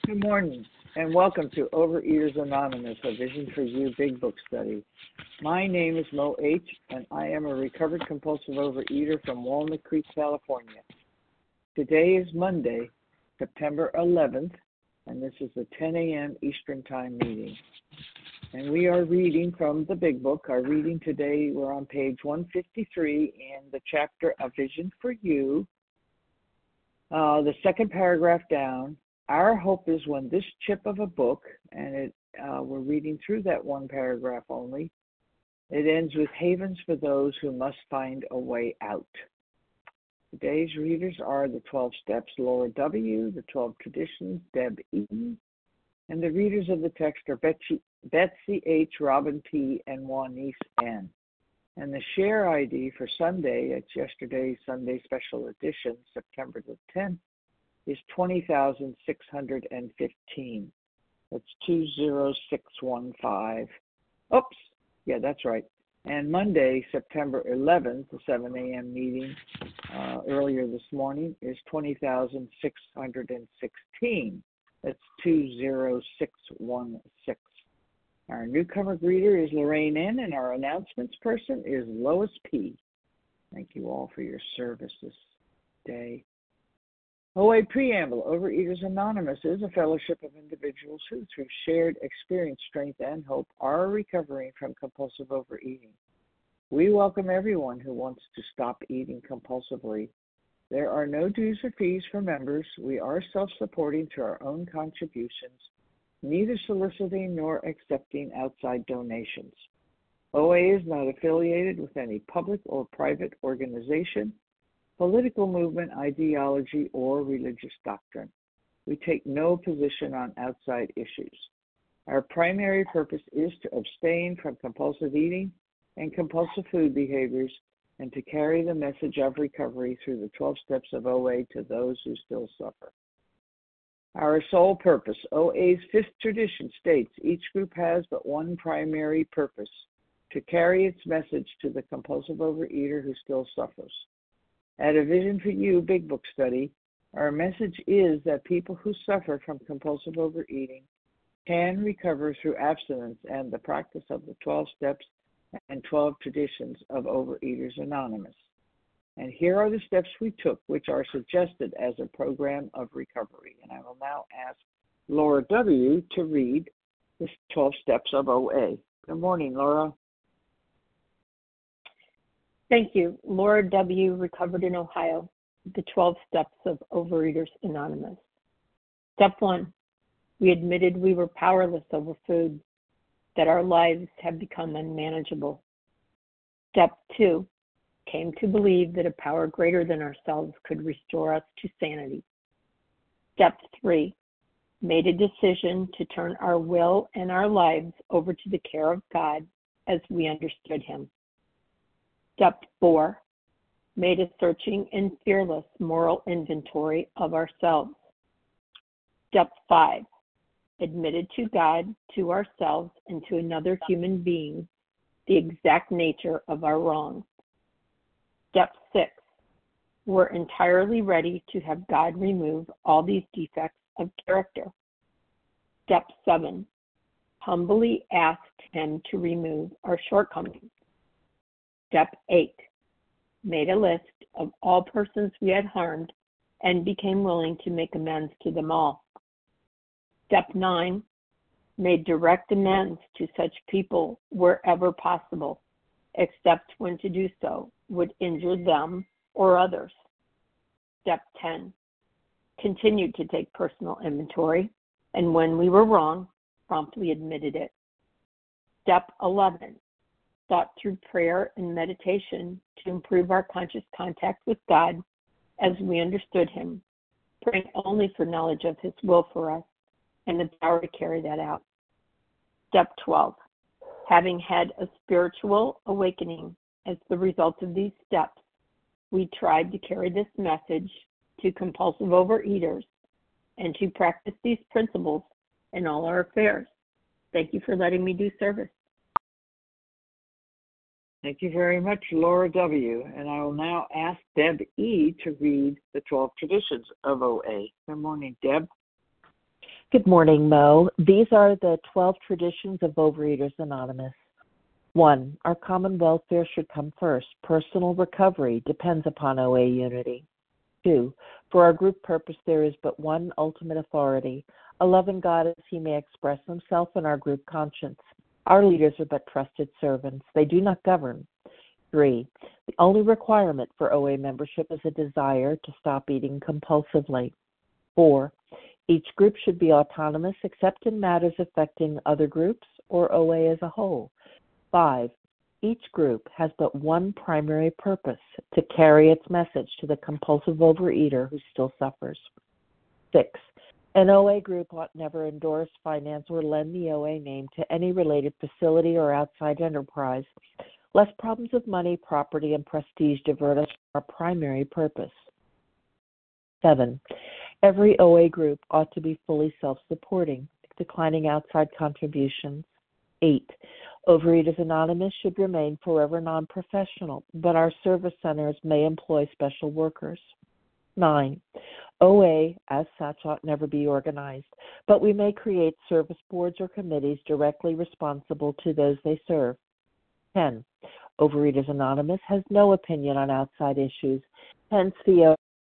Good morning, and welcome to Overeaters Anonymous, a Vision for You Big Book Study. My name is Mo H., and I am a recovered compulsive overeater from Walnut Creek, California. Today is Monday, September 11th, and this is the 10 a.m. Eastern Time meeting. And we are reading from the Big Book. Our reading today, we're on page 153 in the chapter A Vision for You. The second paragraph down. Our hope is when this chip of a book, and we're reading through that one paragraph only, it ends with havens for those who must find a way out. Today's readers are the 12 Steps, Laura W., the 12 Traditions, Deb E., and the readers of the text are Betsy H., Robin P., and Juanice N. And the share ID for Sunday, it's yesterday's Sunday Special Edition, September the 10th, is 20,615. That's 20615. Oops, yeah, that's right. And Monday, September 11th, the 7 a.m. meeting earlier this morning is 20,616. That's 20616. Our newcomer greeter is Lorraine N., and our announcements person is Lois P. Thank you all for your service this day. OA Preamble. Overeaters Anonymous is a fellowship of individuals who, through shared experience, strength, and hope, are recovering from compulsive overeating. We welcome everyone who wants to stop eating compulsively. There are no dues or fees for members. We are self-supporting through our own contributions, neither soliciting nor accepting outside donations. OA is not affiliated with any public or private organization, political movement, ideology, or religious doctrine. We take no position on outside issues. Our primary purpose is to abstain from compulsive eating and compulsive food behaviors and to carry the message of recovery through the 12 steps of OA to those who still suffer. Our sole purpose. OA's fifth tradition states each group has but one primary purpose: to carry its message to the compulsive overeater who still suffers. At A Vision for You Big Book Study, our message is that people who suffer from compulsive overeating can recover through abstinence and the practice of the 12 steps and 12 traditions of Overeaters Anonymous. And here are the steps we took, which are suggested as a program of recovery. And I will now ask Laura W. to read the 12 steps of OA. Good morning, Laura. Thank you. Laura W., recovered in Ohio, the 12 steps of Overeaters Anonymous. Step 1, we admitted we were powerless over food, that our lives had become unmanageable. Step 2, came to believe that a power greater than ourselves could restore us to sanity. Step 3, made a decision to turn our will and our lives over to the care of God as we understood Him. Step 4, made a searching and fearless moral inventory of ourselves. Step 5, admitted to God, to ourselves, and to another human being the exact nature of our wrongs. Step 6, we're entirely ready to have God remove all these defects of character. Step 7, humbly asked Him to remove our shortcomings. Step 8, made a list of all persons we had harmed and became willing to make amends to them all. Step 9, made direct amends to such people wherever possible, except when to do so would injure them or others. Step 10, continued to take personal inventory, and when we were wrong, promptly admitted it. Step 11, thought through prayer and meditation to improve our conscious contact with God as we understood Him, praying only for knowledge of His will for us and the power to carry that out. Step 12, having had a spiritual awakening as the result of these steps, we tried to carry this message to compulsive overeaters and to practice these principles in all our affairs. Thank you for letting me do service. Thank you very much, Laura W. And I will now ask Deb E. to read the 12 traditions of OA. Good morning, Deb. Good morning, Mo. These are the 12 traditions of Overeaters Anonymous. 1. Our common welfare should come first. Personal recovery depends upon OA unity. 2. For our group purpose, there is but one ultimate authority, a loving God as he may express himself in our group conscience. Our leaders are but trusted servants. They do not govern. 3. The only requirement for OA membership is a desire to stop eating compulsively. 4. Each group should be autonomous except in matters affecting other groups or OA as a whole. 5. Each group has but one primary purpose, to carry its message to the compulsive overeater who still suffers. 6. An OA group ought never endorse, finance, or lend the OA name to any related facility or outside enterprise, lest problems of money, property, and prestige divert us from our primary purpose. 7. Every OA group ought to be fully self-supporting, declining outside contributions. 8. Overeaters Anonymous should remain forever non-professional, but our service centers may employ special workers. 9. OA, as such, ought never be organized, but we may create service boards or committees directly responsible to those they serve. 10. Overeaters Anonymous has no opinion on outside issues, hence the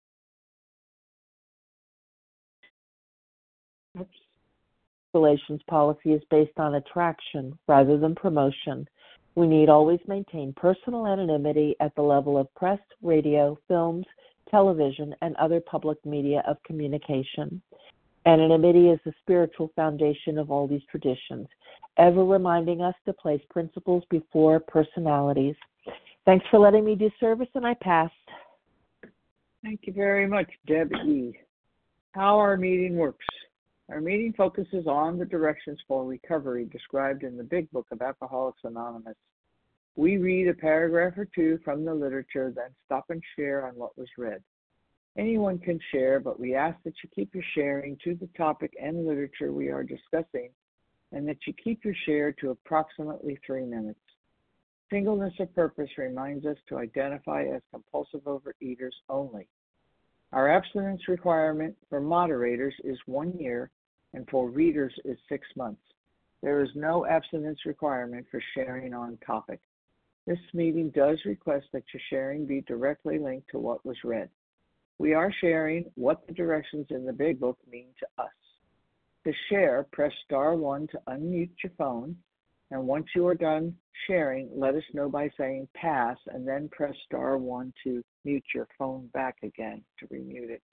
relations policy is based on attraction rather than promotion. We need always maintain personal anonymity at the level of press, radio, films, television, and other public media of communication. Anonymity is the spiritual foundation of all these traditions, ever reminding us to place principles before personalities. Thanks for letting me do service, and I pass. Thank you very much, Debbie. How our meeting works. Our meeting focuses on the directions for recovery described in the Big Book of Alcoholics Anonymous. We read a paragraph or two from the literature, then stop and share on what was read. Anyone can share, but we ask that you keep your sharing to the topic and literature we are discussing, and that you keep your share to approximately 3 minutes. Singleness of purpose reminds us to identify as compulsive overeaters only. Our abstinence requirement for moderators is 1 year, and for readers is 6 months. There is no abstinence requirement for sharing on topic. This meeting does request that your sharing be directly linked to what was read. We are sharing what the directions in the Big Book mean to us. To share, press star 1 to unmute your phone, and once you are done sharing, let us know by saying pass, and then press star 1 to mute your phone back again to remute it.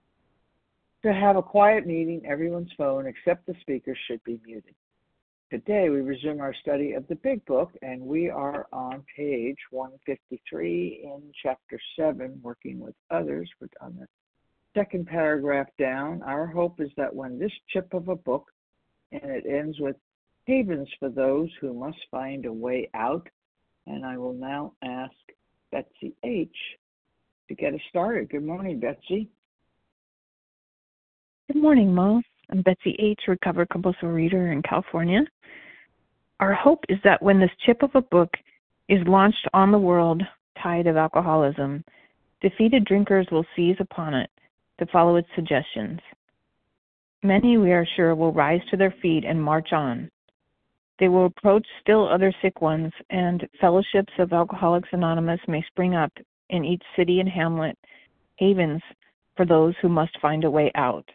To have a quiet meeting, everyone's phone except the speaker should be muted. Today we resume our study of the Big Book, and we are on page 153 in chapter 7, working with others. We're on the second paragraph down. Our hope is that when this chip of a book, and it ends with havens for those who must find a way out, and I will now ask Betsy H. to get us started. Good morning, Betsy. Good morning, Mo. I'm Betsy H., recovered compulsive reader in California. Our hope is that when this chip of a book is launched on the world tide of alcoholism, defeated drinkers will seize upon it to follow its suggestions. Many, we are sure, will rise to their feet and march on. They will approach still other sick ones, and fellowships of Alcoholics Anonymous may spring up in each city and hamlet, havens for those who must find a way out.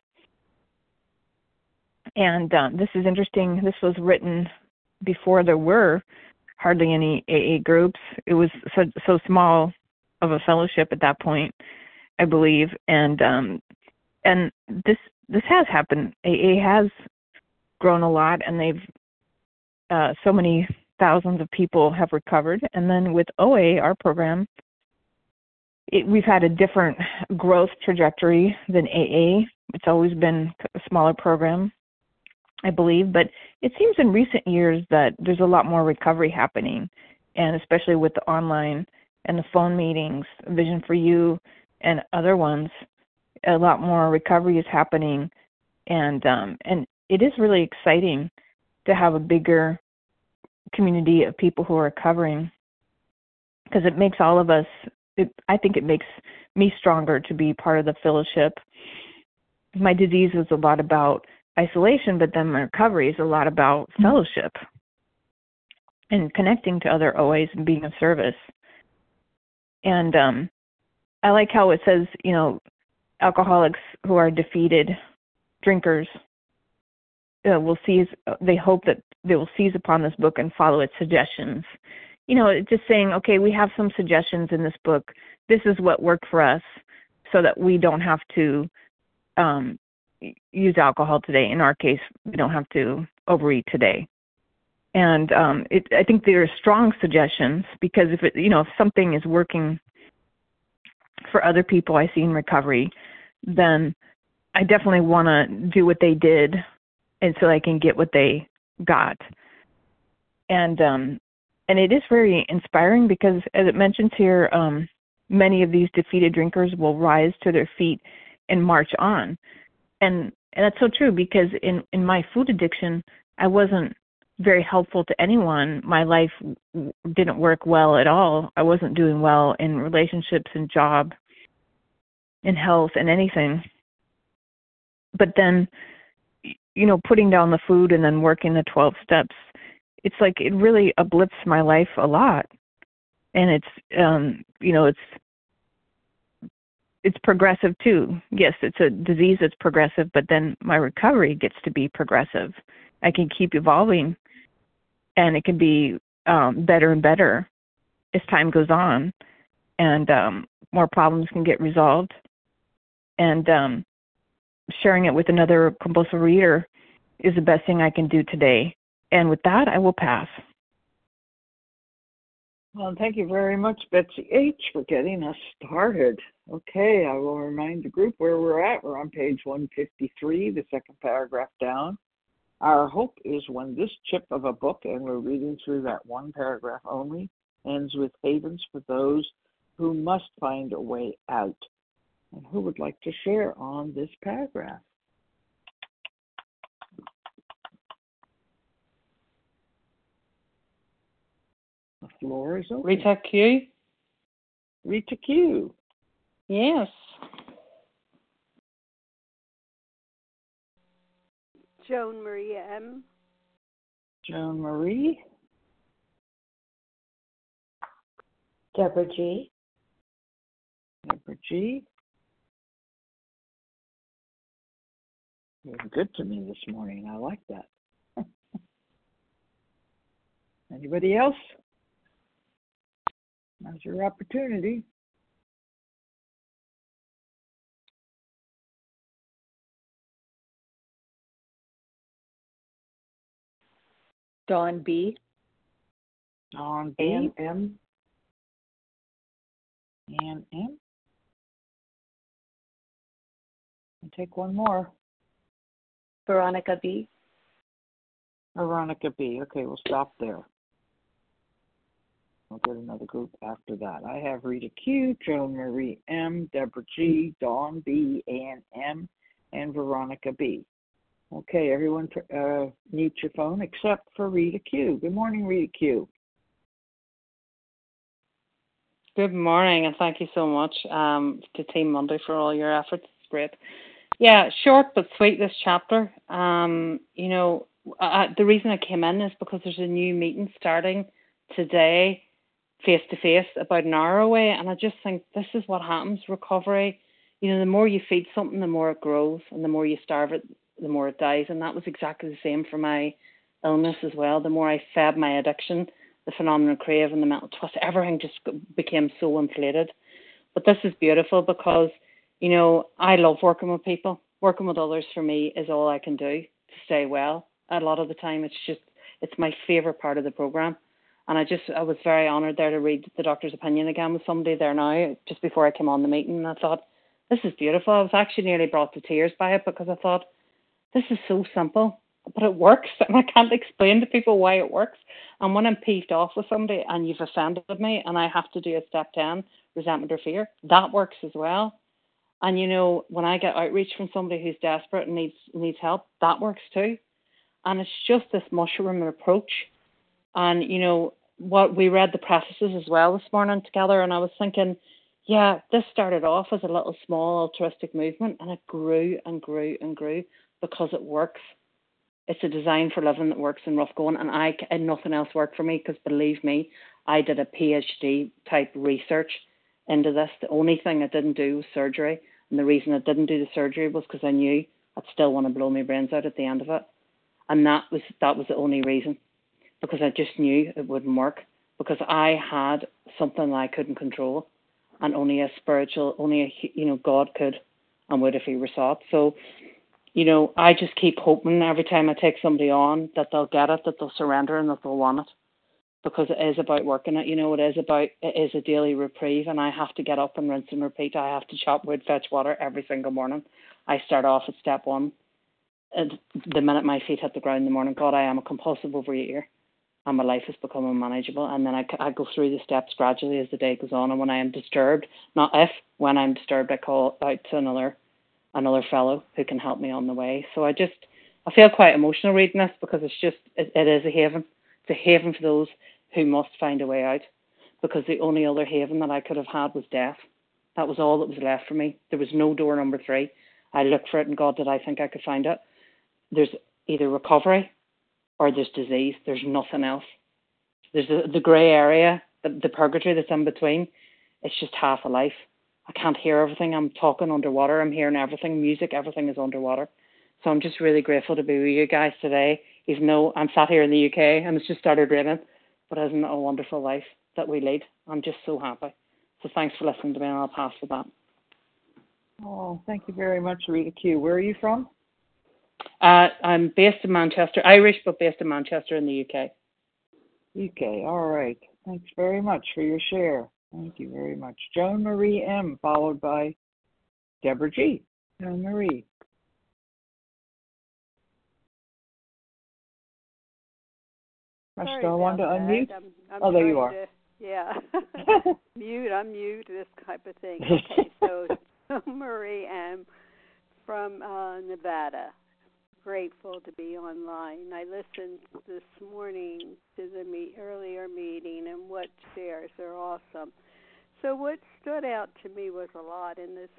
And this is interesting. This was written before there were hardly any AA groups. It was so small of a fellowship at that point, I believe. And this has happened. AA has grown a lot, and they've so many thousands of people have recovered. And then with OA, our program, we've had a different growth trajectory than AA. It's always been a smaller program, I believe, but it seems in recent years that there's a lot more recovery happening, and especially with the online and the phone meetings, Vision for You and other ones, a lot more recovery is happening, and it is really exciting to have a bigger community of people who are recovering, because it makes all of us, I think it makes me stronger to be part of the fellowship. My disease was a lot about isolation, but then my recovery is a lot about fellowship and connecting to other OAs and being of service. And I like how it says, alcoholics who are defeated drinkers they hope that they will seize upon this book and follow its suggestions. It's just saying, okay, we have some suggestions in this book. This is what worked for us so that we don't have to use alcohol today. In our case, we don't have to overeat today. And I think there are strong suggestions because if something is working for other people I see in recovery, then I definitely want to do what they did, and so I can get what they got. And it is very inspiring because, as it mentions here, many of these defeated drinkers will rise to their feet and march on. And that's so true because in my food addiction, I wasn't very helpful to anyone. My life didn't work well at all. I wasn't doing well in relationships and job and health and anything. But then, putting down the food and then working the 12 steps, it's like it really uplifts my life a lot. And it's progressive too. Yes, it's a disease that's progressive, but then my recovery gets to be progressive. I can keep evolving, and it can be better and better as time goes on, and more problems can get resolved. And sharing it with another compulsive reader is the best thing I can do today. And with that, I will pass. Well, thank you very much, Betsy H., for getting us started. Okay, I will remind the group where we're at. We're on page 153, the second paragraph down. Our hope is when this chip of a book, and we're reading through that one paragraph only, ends with havens for those who must find a way out. And who would like to share on this paragraph? The floor is open. Rita Q. Rita Q. Yes. Joan Marie M. Joan Marie. Deborah G. Deborah G. You're good to me this morning. I like that. Anybody else? Now's your opportunity. Dawn B. Dawn B. M. And M. And take one more. Veronica B. Veronica B. Okay, we'll stop there. We'll get another group after that. I have Rita Q, Joan Marie M, Deborah G, Dawn B, Ann M, and Veronica B. Okay, everyone mute your phone except for Rita Q. Good morning, Rita Q. Good morning, and thank you so much to Team Monday for all your efforts. It's great. Yeah, short but sweet, this chapter. The reason I came in is because there's a new meeting starting today, face-to-face, about an hour away, and I just think this is what happens, recovery. The more you feed something, the more it grows, and the more you starve it, the more it dies, and that was exactly the same for my illness as well. The more I fed my addiction, the phenomenal crave and the mental twist, everything just became so inflated. But this is beautiful because, I love working with people. Working with others for me is all I can do to stay well. A lot of the time it's my favourite part of the programme. And I was very honoured there to read the doctor's opinion again with somebody there now, just before I came on the meeting. And I thought, this is beautiful. I was actually nearly brought to tears by it because I thought, this is so simple, but it works. And I can't explain to people why it works. And when I'm peeved off with somebody and you've offended me and I have to do a step 10, resentment or fear, that works as well. And, when I get outreach from somebody who's desperate and needs help, that works too. And it's just this mushroom approach. And, what we read the prefaces as well this morning together, and I was thinking, yeah, this started off as a little small altruistic movement, and it grew and grew and grew because it works. It's a design for living that works in rough going, and nothing else worked for me because believe me, I did a PhD type research into this. The only thing I didn't do was surgery, and the reason I didn't do the surgery was because I knew I'd still want to blow my brains out at the end of it, and that was the only reason, because I just knew it wouldn't work, because I had something that I couldn't control, and only God could and would if He were sought. So, I just keep hoping every time I take somebody on that they'll get it, that they'll surrender, and that they'll want it, because it is about working it. It is a daily reprieve, and I have to get up and rinse and repeat. I have to chop wood, fetch water every single morning. I start off at step one, and the minute my feet hit the ground in the morning, God, I am a compulsive overeater, and my life is becoming unmanageable. And then I go through the steps gradually as the day goes on, and when I am disturbed, when I'm disturbed, I call out to another fellow who can help me on the way. So I feel quite emotional reading this, because it is a haven. It's a haven for those who must find a way out, because the only other haven that I could have had was death. That was all that was left for me. There was no door number 3. I looked for it, and God, did I think I could find it? There's either recovery or there's disease. There's nothing else. There's the grey area, the purgatory that's in between. It's just half a life. I can't hear everything. I'm talking underwater. I'm hearing everything. Music, everything is underwater. So I'm just really grateful to be with you guys today, even though I'm sat here in the UK and it's just started raining. But isn't it a wonderful life that we lead? I'm just so happy. So thanks for listening to me, and I'll pass with that. Oh, thank you very much, Rita Q. Where are you from? I'm based in Manchester, Irish, but based in Manchester in the UK. UK, all right. Thanks very much for your share. Thank you very much. Joan Marie M., followed by Deborah G. Joan Marie. Sorry Star one to about unmute. I'm there you are. Unmute, this type of thing. Okay, so Marie M. from Nevada. Grateful to be online. I listened this morning to the earlier meeting, and what shares are awesome. So what stood out to me was a lot in this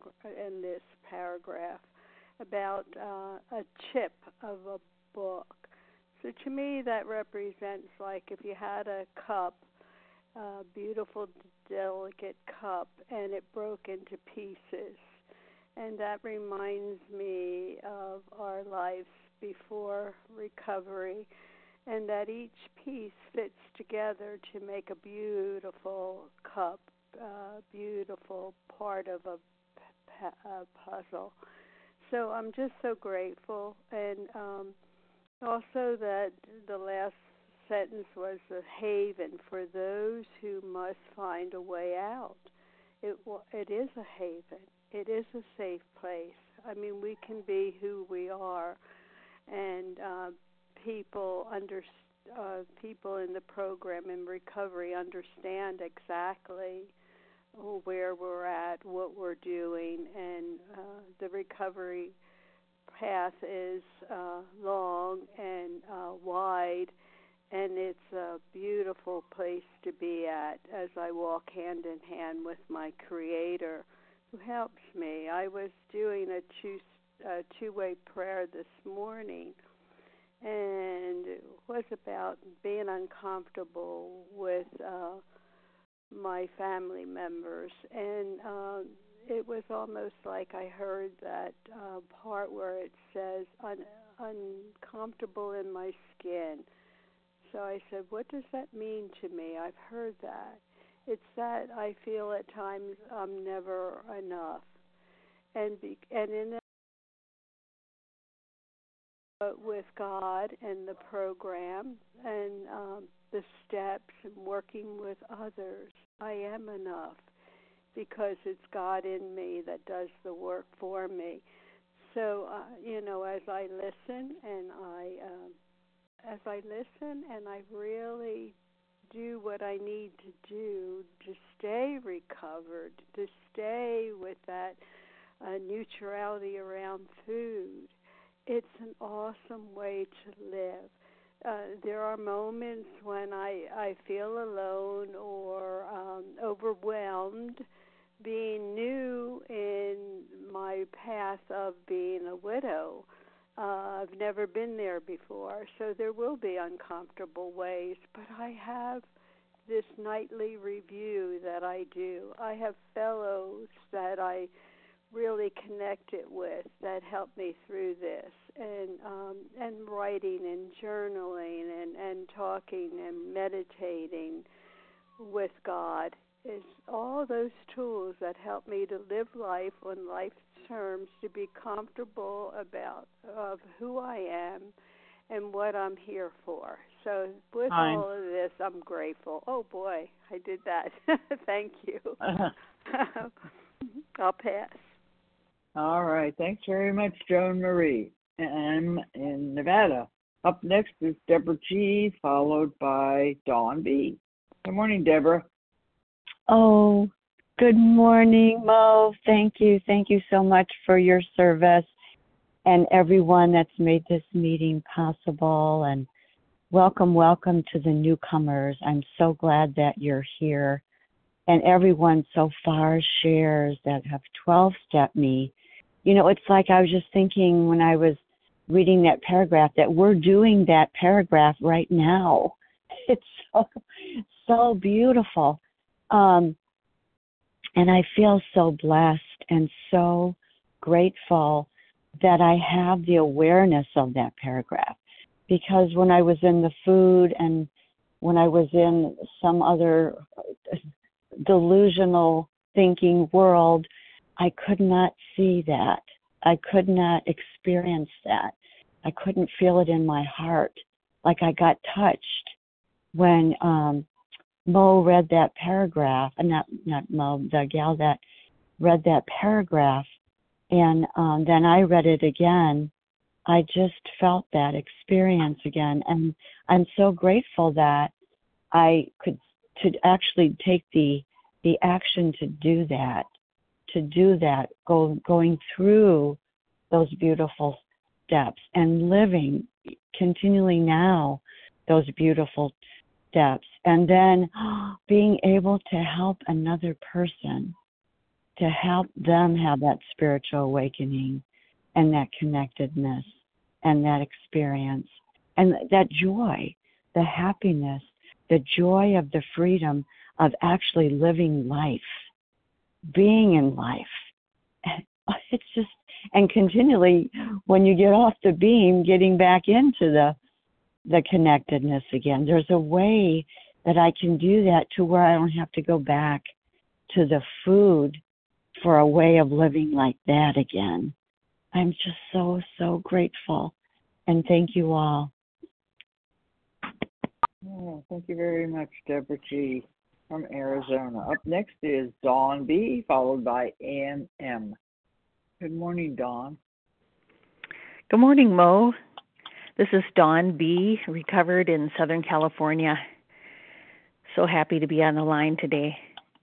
paragraph about a chip of a book. So to me, that represents like if you had a cup, a beautiful, delicate cup, and it broke into pieces. And that reminds me of our lives before recovery, and that each piece fits together to make a beautiful cup, beautiful part of a puzzle. So I'm just so grateful. And also that the last sentence was a haven for those who must find a way out. It is a haven. It is a safe place. I mean, we can be who we are, and people in the program in recovery understand exactly where we're at, what we're doing, and the recovery path is long and wide, and it's a beautiful place to be at as I walk hand in hand with my Creator, who helps me. I was doing a two-way prayer this morning, and it was about being uncomfortable with my family members, and it was almost like I heard that part where it says uncomfortable in my skin. So I said, what does that mean to me? I've heard that. It's that I feel at times I'm never enough. And in that, with God and the program and the steps and working with others, I am enough because it's God in me that does the work for me. So, as I listen and I really do what I need to do to stay recovered, to stay with that neutrality around food. It's an awesome way to live. There are moments when I feel alone or overwhelmed, being new in my path of being a widow, I've never been there before, so there will be uncomfortable ways, but I have this nightly review that I do. I have fellows that I really connected with that helped me through this, and writing and journaling and talking and meditating with God is all those tools that help me to live life on life's terms, to be comfortable about of who I am and what I'm here for. So with all of this, I'm grateful. Oh boy, I did that. Thank you. I'll pass. All right. Thanks very much, Joan Marie. I'm in Nevada. Up next is Deborah G., followed by Dawn B. Good morning, Deborah. Oh, good morning, Mo. Thank you. Thank you so much for your service and everyone that's made this meeting possible. And welcome to the newcomers. I'm so glad that you're here. And everyone so far shares that have 12-step me. You know, it's like I was just thinking when I was reading that paragraph that we're doing that paragraph right now. It's so beautiful. And I feel so blessed and so grateful that I have the awareness of that paragraph. Because when I was in the food and when I was in some other delusional thinking world, I could not see that. I could not experience that. I couldn't feel it in my heart. Like I got touched when Mo read that paragraph, not Mo, the gal that read that paragraph, and then I read it again. I just felt that experience again, and I'm so grateful that I could to actually take the action to do that, going through those beautiful steps and living continually now those beautiful steps, and then being able to help another person, to help them have that spiritual awakening and that connectedness and that experience and that joy, the happiness, the joy of the freedom of actually living life, being in life. It's just, and continually, when you get off the beam, getting back into the connectedness again. There's a way that I can do that to where I don't have to go back to the food for a way of living like that again. I'm just so, so grateful. And thank you all. Oh, thank you very much, Deborah G. from Arizona. Up next is Dawn B., followed by Ann M. Good morning, Dawn. Good morning, Mo. This is Dawn B., recovered in Southern California. So happy to be on the line today.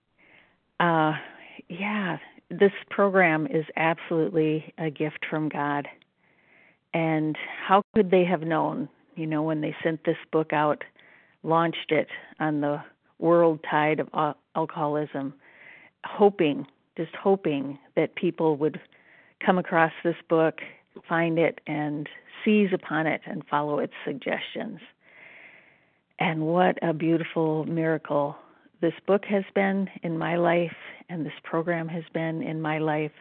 This program is absolutely a gift from God. And how could they have known, when they sent this book out, launched it on the world tide of alcoholism, just hoping that people would come across this book, find it, and seize upon it and follow its suggestions. And what a beautiful miracle this book has been in my life, and this program has been in my life.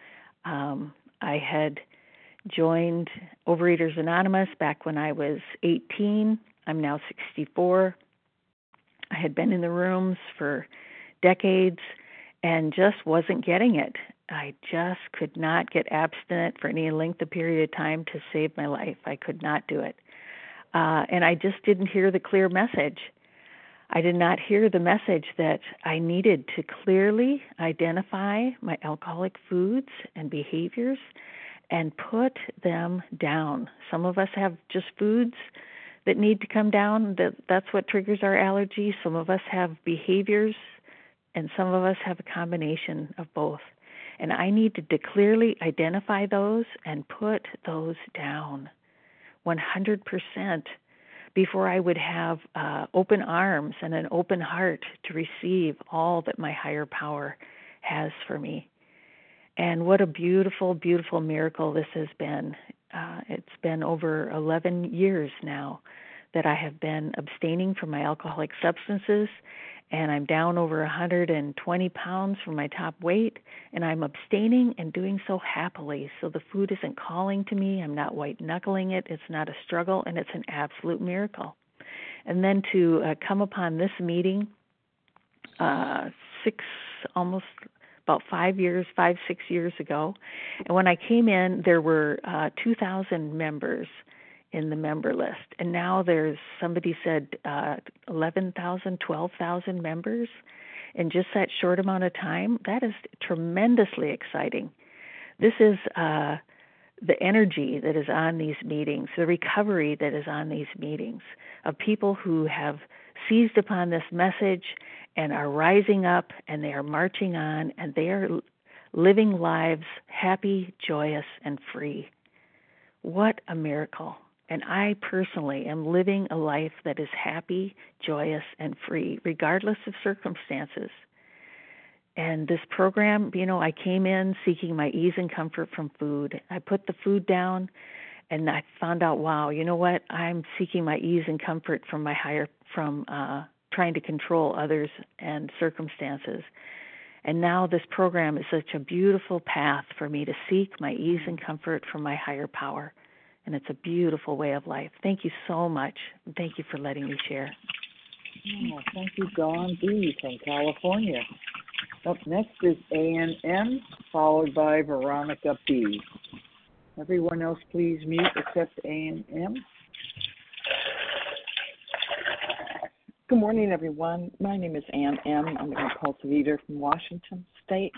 I had joined Overeaters Anonymous back when I was 18. I'm now 64. I had been in the rooms for decades and just wasn't getting it. I just could not get abstinent for any length of period of time to save my life. I could not do it. And I just didn't hear the clear message. I did not hear the message that I needed to clearly identify my alcoholic foods and behaviors and put them down. Some of us have just foods that need to come down. That's what triggers our allergy. Some of us have behaviors, and some of us have a combination of both. And I needed to clearly identify those and put those down 100% before I would have open arms and an open heart to receive all that my higher power has for me. And what a beautiful, beautiful miracle this has been. It's been over 11 years now that I have been abstaining from my alcoholic substances, and I'm down over 120 pounds from my top weight, and I'm abstaining and doing so happily. So the food isn't calling to me. I'm not white-knuckling it. It's not a struggle, and it's an absolute miracle. And then to come upon this meeting about 6 years ago, and when I came in, there were 2,000 members in the member list, and now there's, somebody said 11,000, 12,000 members in just that short amount of time. That is tremendously exciting. This is the energy that is on these meetings, the recovery that is on these meetings of people who have seized upon this message and are rising up, and they are marching on, and they are living lives happy, joyous, and free. What a miracle. And I personally am living a life that is happy, joyous, and free, regardless of circumstances. And this program, I came in seeking my ease and comfort from food. I put the food down, and I found out, wow, you know what? I'm seeking my ease and comfort from trying to control others and circumstances. And now this program is such a beautiful path for me to seek my ease and comfort from my higher power. And it's a beautiful way of life. Thank you so much. Thank you for letting me share. Oh, thank you, Dawn B. from California. Up next is A&M, followed by Veronica B. Everyone else, please mute except A&M. Good morning, everyone. My name is Ann M. I'm a compulsive eater from Washington State.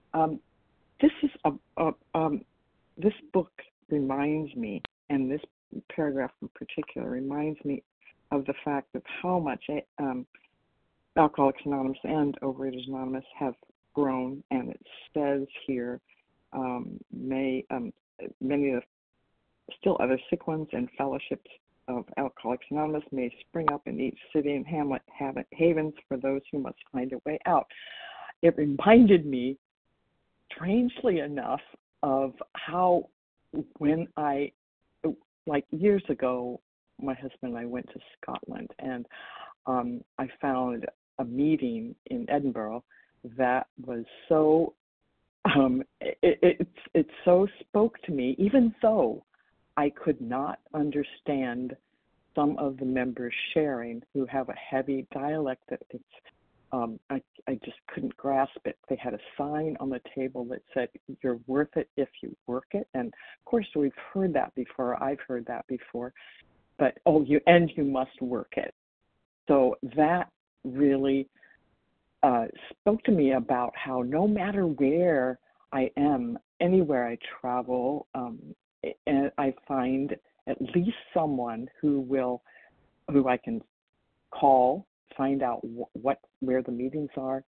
This book reminds me, and this paragraph in particular reminds me of the fact of how much Alcoholics Anonymous and Overeaters Anonymous have grown. And it says here, many of the still other sick ones and fellowships of Alcoholics Anonymous may spring up in each city and hamlet, havens for those who must find a way out. It reminded me, strangely enough, of how when like years ago, my husband and I went to Scotland, and I found a meeting in Edinburgh that was so, it so spoke to me, even though I could not understand some of the members sharing who have a heavy dialect that it's, I just couldn't grasp it. They had a sign on the table that said, "You're worth it if you work it." And of course, we've heard that before. I've heard that before. But, you must work it. So that really spoke to me about how no matter where I am, anywhere I travel, and I find at least someone who I can call, find out where the meetings are.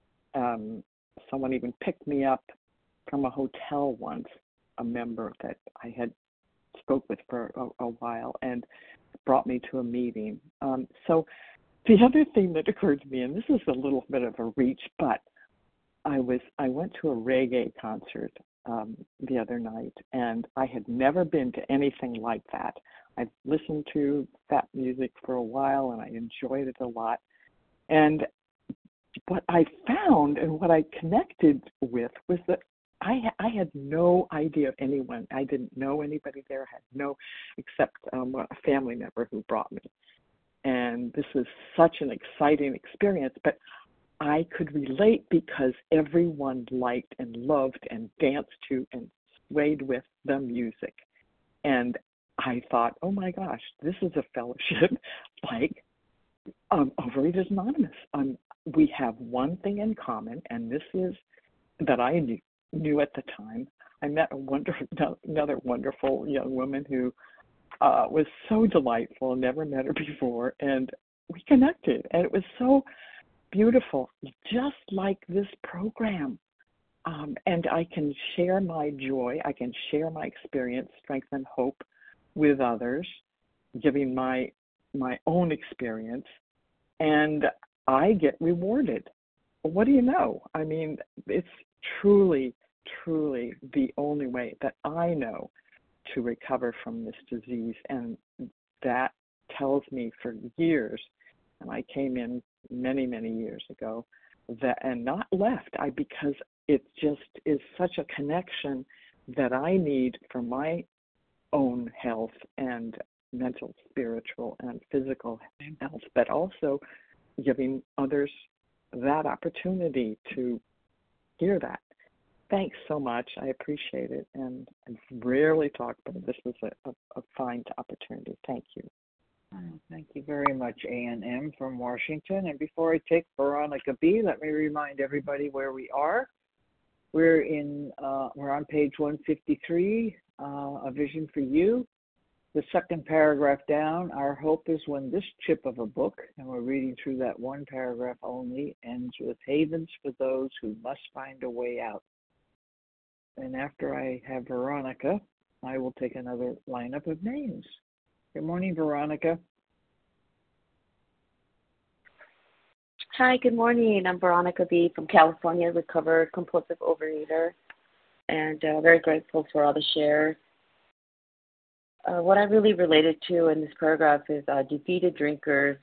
Someone even picked me up from a hotel once, a member that I had spoke with for a while, and brought me to a meeting. So the other thing that occurred to me, and this is a little bit of a reach, but I went to a reggae concert the other night, and I had never been to anything like that. I've listened to that music for a while, and I enjoyed it a lot. And what I found and what I connected with was that I had no idea of anyone. I didn't know anybody there. I had no, except a family member who brought me. And this was such an exciting experience, but I could relate because everyone liked and loved and danced to and swayed with the music. And I thought, oh my gosh, this is a fellowship like Overeaters Anonymous. We have one thing in common, and this is that I knew at the time. I met another wonderful young woman who was so delightful, never met her before, and we connected. And it was so beautiful, just like this program. And I can share my joy, I can share my experience, strength, and hope with others, giving my own experience, and I get rewarded. what do you know? I mean, it's truly, truly the only way that I know to recover from this disease. And that tells me for years, and I came in many, many years ago, that and not left, because it just is such a connection that I need for my own health and mental, spiritual, and physical health, but also giving others that opportunity to hear that. Thanks so much. I appreciate it. And I've rarely talked, but this was a fine opportunity. Thank you. Thank you very much, A&M from Washington. And before I take Veronica B., let me remind everybody where we are. We're on page 153, A Vision for You. The second paragraph down, our hope is when this chip of a book, and we're reading through that one paragraph only, ends with havens for those who must find a way out. And after I have Veronica, I will take another lineup of names. Good morning, Veronica. Hi, good morning. I'm Veronica B. from California, recovered compulsive overeater, and very grateful for all the shares. What I really related to in this paragraph is defeated drinkers.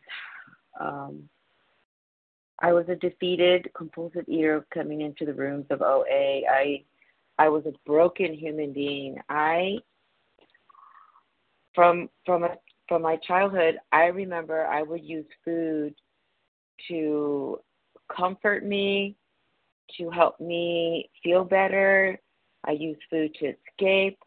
I was a defeated compulsive eater coming into the rooms of OA. I was a broken human being. From my childhood, I remember I would use food to comfort me, to help me feel better. I used food to escape.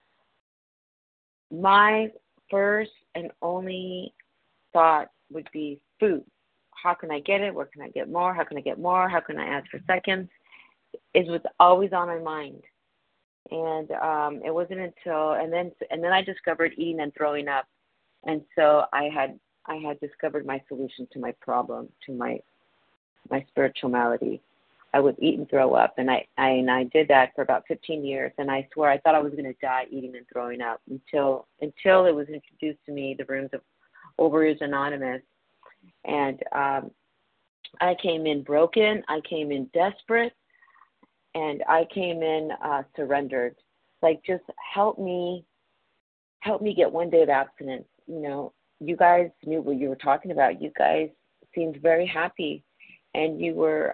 My first and only thought would be food. How can I get it? Where can I get more? How can I get more? How can I ask for seconds? It was always on my mind. And it wasn't until and then I discovered eating and throwing up. And so I had discovered my solution to my problem, to my spiritual malady. I would eat and throw up, and I did that for about 15 years, and I swear I thought I was going to die eating and throwing up until it was introduced to me, the rooms of Overeaters Anonymous, and I came in broken, I came in desperate, and I came in surrendered. Like, just help me get one day of abstinence. You know, you guys knew what you were talking about. You guys seemed very happy, and you were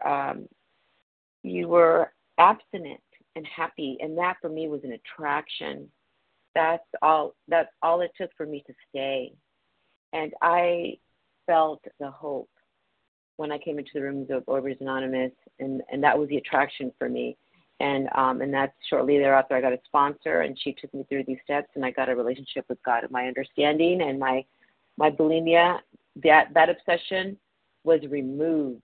abstinent and happy, and that for me was an attraction. That's all it took for me to stay. And I felt the hope when I came into the rooms of Overeaters Anonymous, and that was the attraction for me. And that's shortly thereafter I got a sponsor, and she took me through these steps, and I got a relationship with God and my understanding, and my bulimia, that obsession was removed.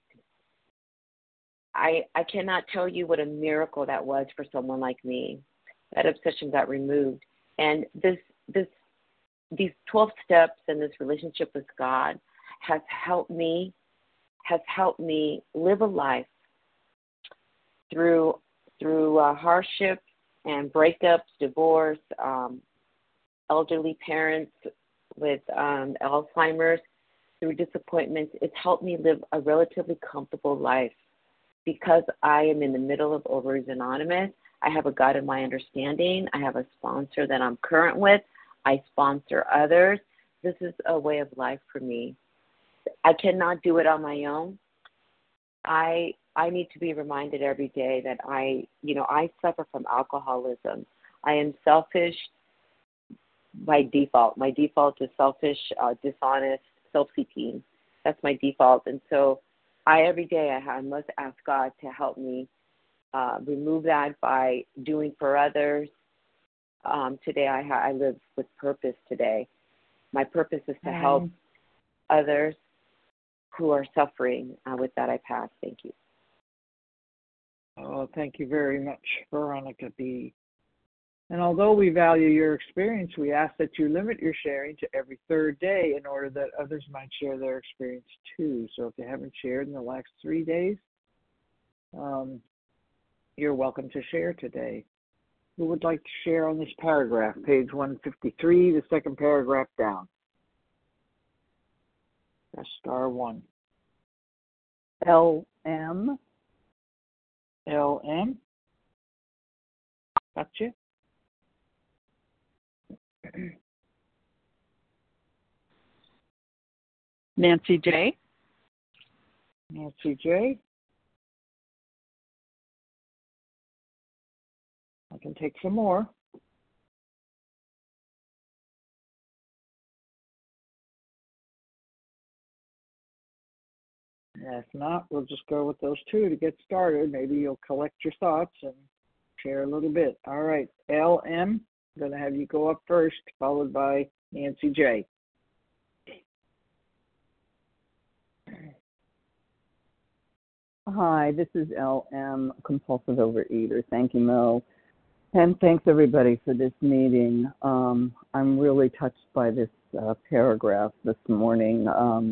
I cannot tell you what a miracle that was for someone like me. That obsession got removed. And these 12 steps and this relationship with God has helped me live a life through hardship and breakups, divorce, elderly parents with Alzheimer's, through disappointments. It's helped me live a relatively comfortable life. Because I am in the middle of Overeaters Anonymous, I have a God in my understanding. I have a sponsor that I'm current with. I sponsor others. This is a way of life for me. I cannot do it on my own. I need to be reminded every day that I suffer from alcoholism. I am selfish by default. My default is selfish, dishonest, self-seeking. That's my default. And so every day I must ask God to help me remove that by doing for others. Today I live with purpose today. My purpose is to help others who are suffering. With that, I pass. Thank you. Oh, thank you very much, Veronica B. And although we value your experience, we ask that you limit your sharing to every third day in order that others might share their experience too. So if you haven't shared in the last 3 days, you're welcome to share today. Who would like to share on this paragraph, page 153, the second paragraph down? Press *1. LM LM. Gotcha. Nancy J. Nancy J. I can take some more. If not, we'll just go with those two to get started. Maybe you'll collect your thoughts and share a little bit. All right, LM, I'm going to have you go up first, followed by Nancy J. Hi, this is LM, compulsive overeater. Thank you, Mo. And thanks, everybody, for this meeting. I'm really touched by this paragraph this morning.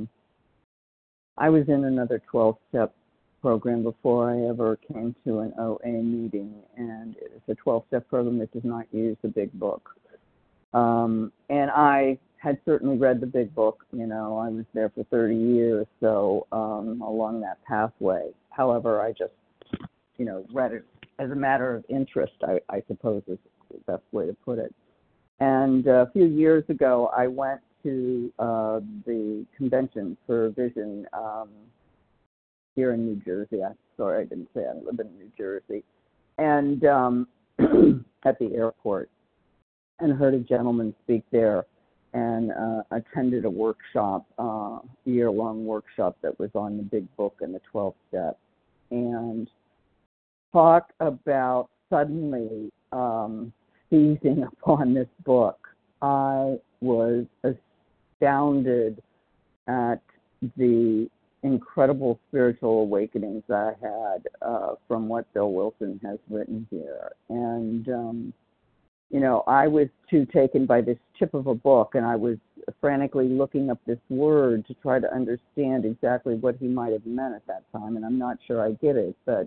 I was in another 12-step program before I ever came to an OA meeting, and it's a 12-step program that does not use the big book. And I had certainly read the big book. You know, I was there for 30 years, so along that pathway. However, I just, read it as a matter of interest, I suppose is the best way to put it. And a few years ago, I went to the convention for Vision here in New Jersey. Sorry, I didn't say I live in New Jersey. And at the airport, and heard a gentleman speak there, and attended a workshop, year-long workshop that was on the big book and the 12 steps. And talk about suddenly seizing upon this book. I was astounded at the incredible spiritual awakenings I had from what Bill Wilson has written here. And, I was too taken by this chip of a book, and I was frantically looking up this word to try to understand exactly what he might have meant at that time, and I'm not sure I get it, but,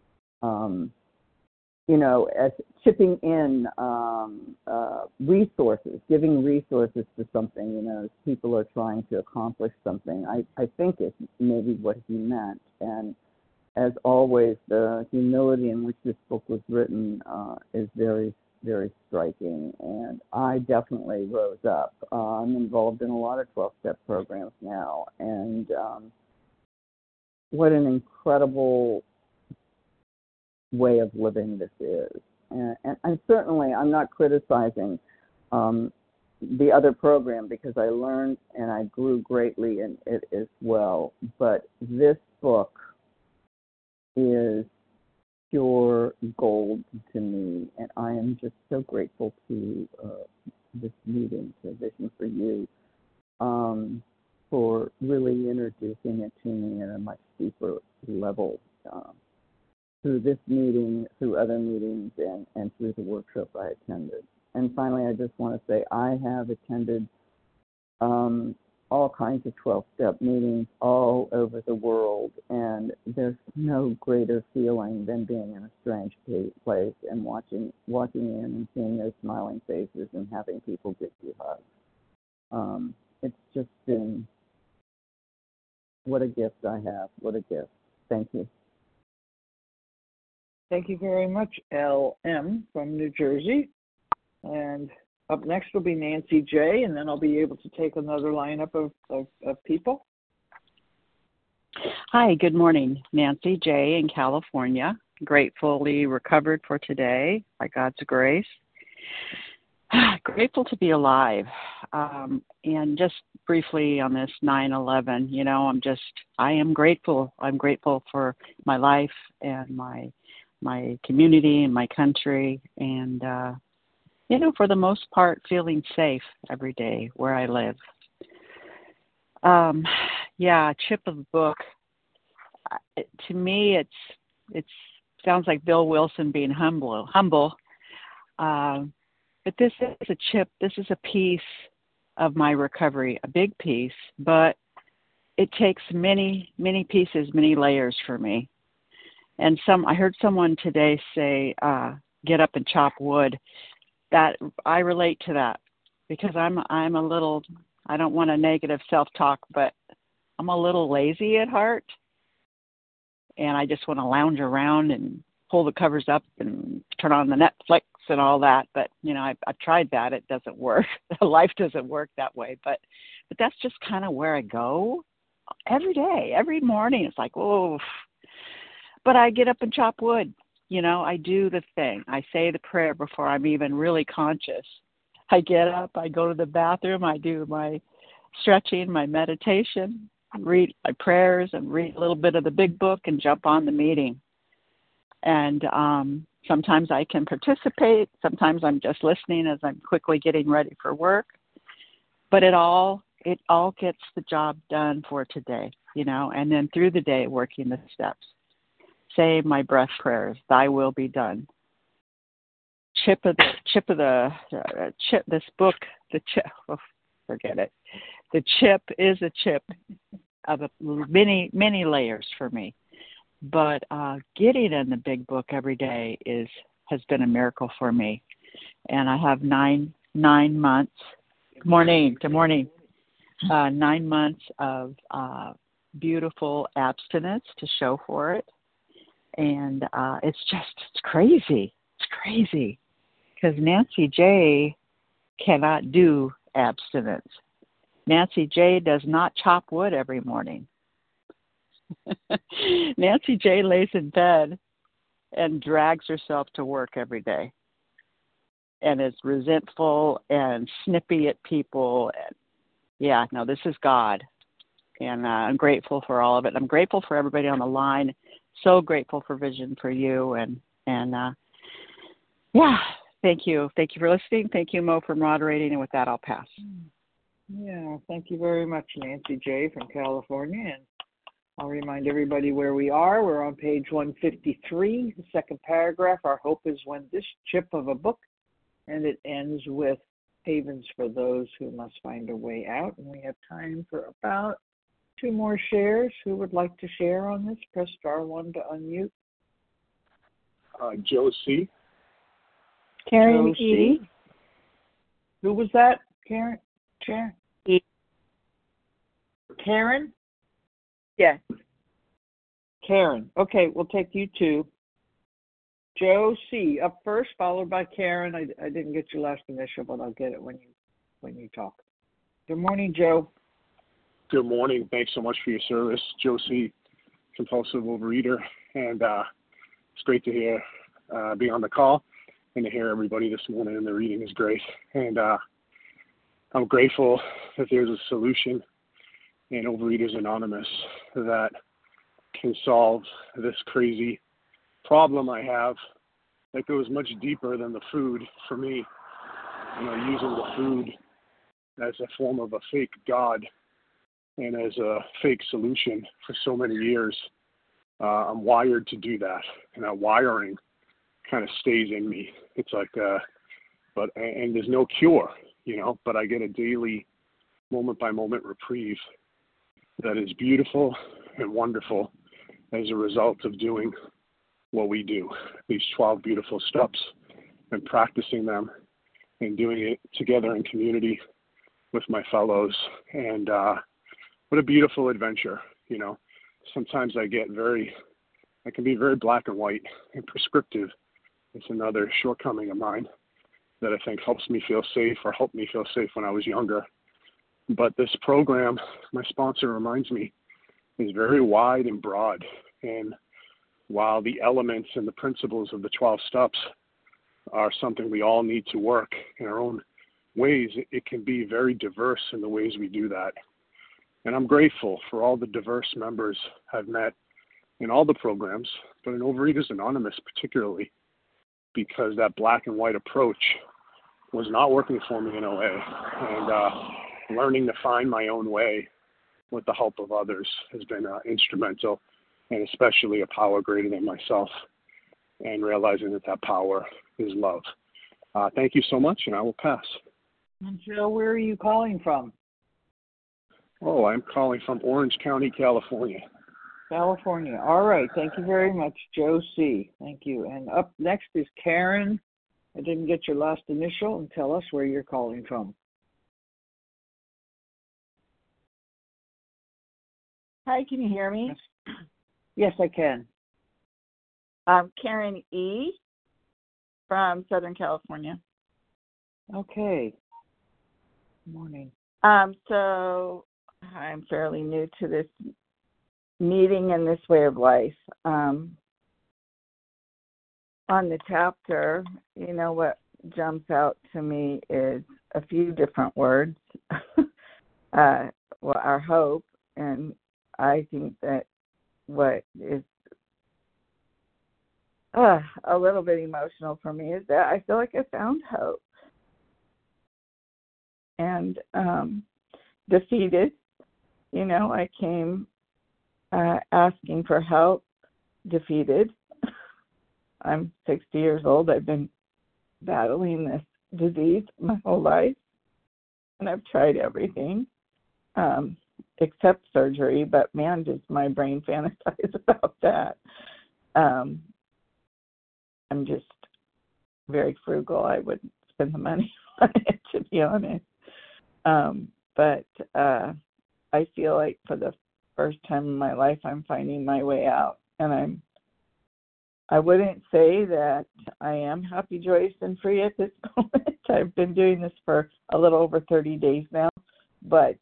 as chipping in resources, giving resources to something, as people are trying to accomplish something, I think it's maybe what he meant. And as always, the humility in which this book was written is very, very striking, and I definitely rose up. I'm involved in a lot of 12-step programs now, and what an incredible way of living this is. And certainly I'm not criticizing the other program, because I learned and I grew greatly in it as well, but this book is pure gold to me, and I am just so grateful to this meeting, to Vision for You, for really introducing it to me at a much deeper level through this meeting, through other meetings, and through the workshop I attended. And finally, I just want to say I have attended all kinds of 12-step meetings all over the world, and there's no greater feeling than being in a strange place and walking in and seeing those smiling faces and having people give you hugs. It's just been, what a gift I have, what a gift. Thank you. Thank you very much, LM from New Jersey. And up next will be Nancy J, and then I'll be able to take another lineup of people. Hi, good morning. Nancy J in California. Gratefully recovered for today by God's grace. Grateful to be alive. And just briefly on this 9/11, I am grateful. I'm grateful for my life and my community and my country, and for the most part, feeling safe every day where I live. Chip of the book. To me, it sounds like Bill Wilson being humble. But this is a chip. This is a piece of my recovery, a big piece. But it takes many, many pieces, many layers for me. And I heard someone today say, "Get up and chop wood." That I relate to that, because I'm a little, I don't want a negative self-talk, but I'm a little lazy at heart, and I just want to lounge around and pull the covers up and turn on the Netflix and all that. But, I've tried that. It doesn't work. Life doesn't work that way. But that's just kind of where I go every day, every morning. It's like, oh, but I get up and chop wood. I do the thing. I say the prayer before I'm even really conscious. I get up, I go to the bathroom, I do my stretching, my meditation, read my prayers, and read a little bit of the big book and jump on the meeting. And sometimes I can participate. Sometimes I'm just listening as I'm quickly getting ready for work. But it all gets the job done for today, and then through the day working the steps. Say my breath prayers, thy will be done. This book, forget it. The chip is a chip of many, many layers for me. But getting in the big book every day has been a miracle for me. And I have 9 months. Good morning. 9 months of beautiful abstinence to show for it. And it's crazy. It's crazy. Because Nancy J. cannot do abstinence. Nancy J. does not chop wood every morning. Nancy J. lays in bed and drags herself to work every day. And is resentful and snippy at people. And this is God. And I'm grateful for all of it. I'm grateful for everybody on the line. So grateful for Vision for You. And thank you. Thank you for listening. Thank you, Mo, for moderating. And with that, I'll pass. Yeah, thank you very much, Nancy J. from California. And I'll remind everybody where we are. We're on page 153, the second paragraph. Our hope is when this chip of a book, and it ends with havens for those who must find a way out. And we have time for about 2 more shares. Who would like to share on this? Press star 1 to unmute. Joe C. Karen Joe E. C. Who was that? Karen? Chair? E. Karen? Yes. Karen. Okay, we'll take you too. Joe C. up first, followed by Karen. I didn't get your last initial, but I'll get it when you talk. Good morning, Joe. Good morning. Thanks so much for your service. Joe C., compulsive overeater. And it's great to be on the call and to hear everybody this morning, and the reading is great. And I'm grateful that there's a solution in Overeaters Anonymous that can solve this crazy problem I have that goes much deeper than the food for me. Using the food as a form of a fake God and as a fake solution for so many years. I'm wired to do that, and that wiring kind of stays in me. It's like, and there's no cure, but I get a daily, moment-by-moment reprieve that is beautiful and wonderful as a result of doing what we do, these 12 beautiful steps, and practicing them and doing it together in community with my fellows. And what a beautiful adventure. Sometimes I can be very black and white and prescriptive. It's another shortcoming of mine that I think helps me feel safe, or helped me feel safe when I was younger. But this program, my sponsor reminds me, is very wide and broad. And while the elements and the principles of the 12 steps are something we all need to work in our own ways, it can be very diverse in the ways we do that. And I'm grateful for all the diverse members I've met in all the programs, but in Overeaters Anonymous particularly, because that black and white approach was not working for me in OA. And learning to find my own way with the help of others has been instrumental, and especially a power greater than myself, and realizing that power is love. Thank you so much, and I will pass. And Joe, where are you calling from? Oh, I'm calling from Orange County, California. California. All right. Thank you very much, Joe C. Thank you. And up next is Karen. I didn't get your last initial, and tell us where you're calling from. Hi, can you hear me? Yes, I can. Karen E. from Southern California. Okay. Good morning. So I'm fairly new to this meeting and this way of life. On the chapter, what jumps out to me is a few different words. Our hope, and I think that what is a little bit emotional for me is that I feel like I found hope. And defeated, I came asking for help, defeated. I'm 60 years old. I've been battling this disease my whole life, and I've tried everything except surgery, but man, does my brain fantasize about that. I'm just very frugal. I wouldn't spend the money on it, to be honest. But I feel like for the first time in my life, I'm finding my way out, and I wouldn't say that I am happy, joyous, and free at this moment. I've been doing this for a little over 30 days now, but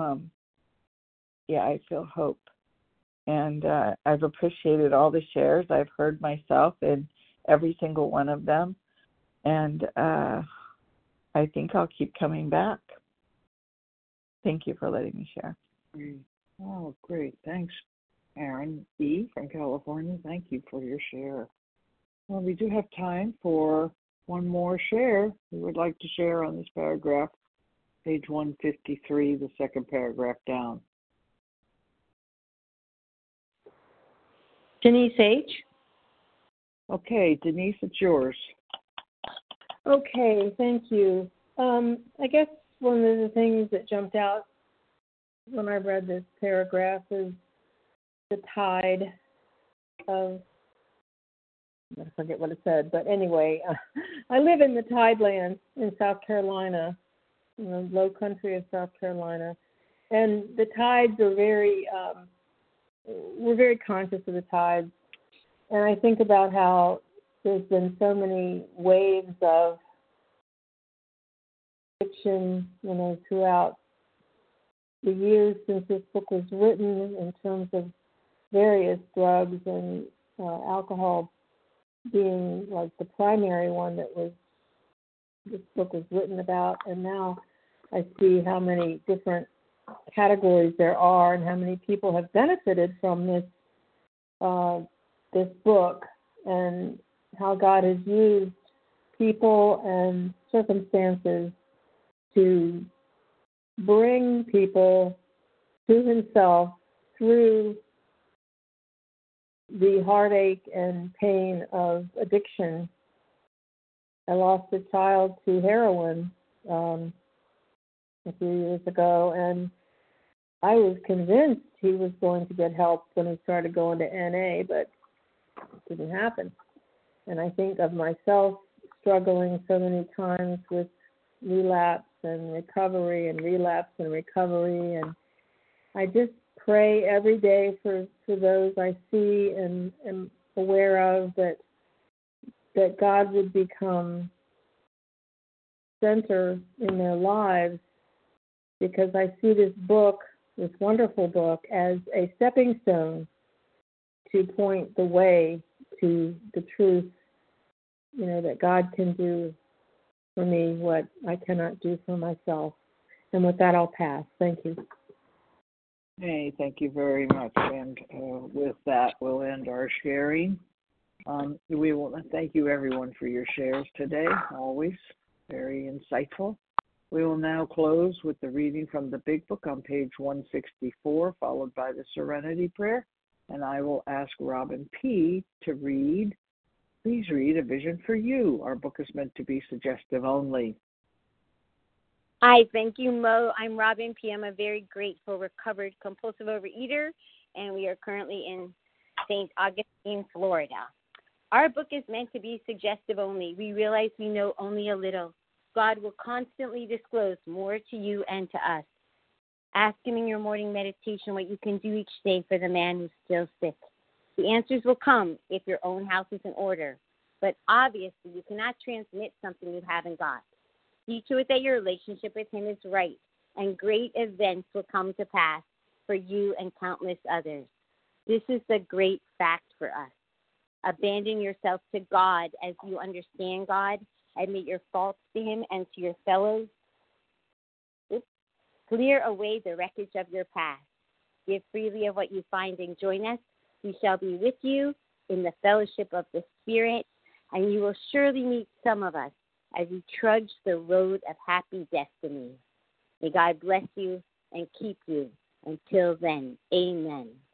I feel hope, and I've appreciated all the shares. I've heard myself in every single one of them, and I think I'll keep coming back. Thank you for letting me share. Oh, great. Thanks, Aaron E. from California. Thank you for your share. Well, we do have time for one more share. We would like to share on this paragraph, page 153, the second paragraph down. Denise H. Okay, Denise, it's yours. Okay, thank you. I guess one of the things that jumped out when I read this paragraph is the tide of, I forget what it said, but anyway, I live in the Tidelands in South Carolina, in the low country of South Carolina, and the tides are we're very conscious of the tides, and I think about how there's been so many waves of fiction, throughout the years since this book was written, in terms of various drugs and alcohol being like the primary one that this book was written about. And now I see how many different categories there are and how many people have benefited from this book, and how God has used people and circumstances to bring people to himself through the heartache and pain of addiction. I lost a child to heroin a few years ago, and I was convinced he was going to get help when he started going to NA, but it didn't happen. And I think of myself struggling so many times with relapse and recovery and relapse and recovery, and I just pray every day for those I see and am aware of, that God would become center in their lives, because I see this book, this wonderful book, as a stepping stone to point the way to the truth, that God can do for me what I cannot do for myself. And with that, I'll pass. Thank you. Hey, thank you very much. And with that, we'll end our sharing. We will thank you, everyone, for your shares today. Always very insightful. We will now close with the reading from the Big Book on page 164, followed by the Serenity Prayer. And I will ask Robin P. to read. Please read A Vision for You. Our book is meant to be suggestive only. Hi, thank you, Mo. I'm Robin P. I'm a very grateful, recovered, compulsive overeater, and we are currently in St. Augustine, Florida. Our book is meant to be suggestive only. We realize we know only a little. God will constantly disclose more to you and to us. Ask Him in your morning meditation what you can do each day for the man who's still sick. The answers will come if your own house is in order. But obviously, you cannot transmit something you haven't got. See to it that your relationship with him is right, and great events will come to pass for you and countless others. This is the great fact for us. Abandon yourself to God as you understand God. Admit your faults to him and to your fellows. Clear away the wreckage of your past. Give freely of what you find and join us. We shall be with you in the fellowship of the Spirit, and you will surely meet some of us as you trudge the road of happy destiny. May God bless you and keep you. Until then, amen.